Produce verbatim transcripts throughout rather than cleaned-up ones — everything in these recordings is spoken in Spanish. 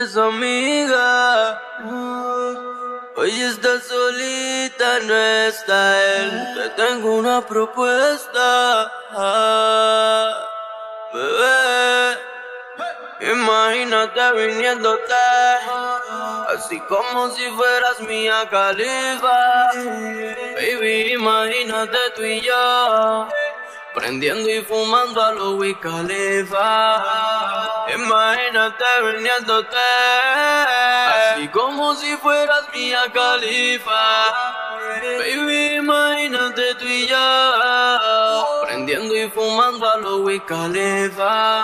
Es amiga, hoy está solita, no está él. Te tengo una propuesta, ah, bebé. Imagínate viniéndote, así como si fueras mía Khalifa. Baby, imagínate tú y yo, prendiendo y fumando a lo Wiz Khalifa. Imagínate viniéndote, así como si fueras mía Khalifa. Baby, imagínate tú y yo, prendiendo y fumando a lo Wiz Khalifa.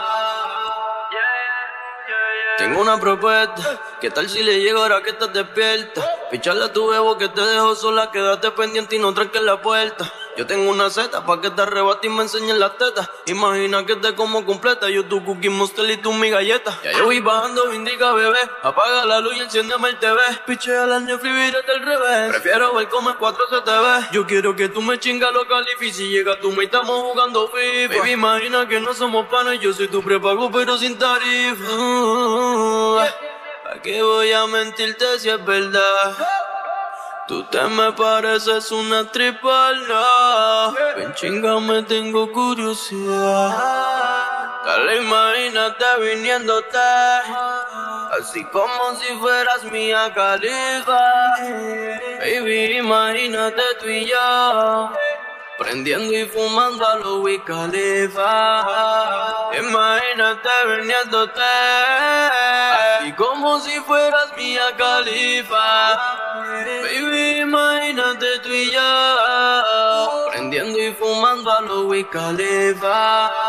Tengo una propuesta, ¿qué tal si le llego ahora que estás despierta? Picharle a tu bebo que te dejo sola, quédate pendiente y no tranques la puerta. Yo tengo una seta pa' que te arrebate y me enseñes las tetas. Imagina que te como completa, yo tu cookie monster y tú mi galleta. Ya yo voy bajando, indica bebé, apaga la luz y enciéndeme el T V. Pichea la Netflix, vírate al revés, prefiero ver cómo el cuatro se te ve. Yo quiero que tú me chingas los califis, si llega tú me estamos jugando FIFA. Baby, imagina que no somos panas, yo soy tu prepago pero sin tarifa. uh, ¿Pa' qué voy a mentirte si es verdad? Tú te me pareces una tripala. Ven chinga, me tengo curiosidad. Dale, imagínate viniéndote, así como si fueras mía Khalifa. Baby, imagínate tú y yo, prendiendo y fumando a lo Wiz Khalifa. Imagínate viniéndote, así como si fueras mía Khalifa. Baby, imagínate tú y yo, prendiendo y fumando a lo Wiz Khalifa.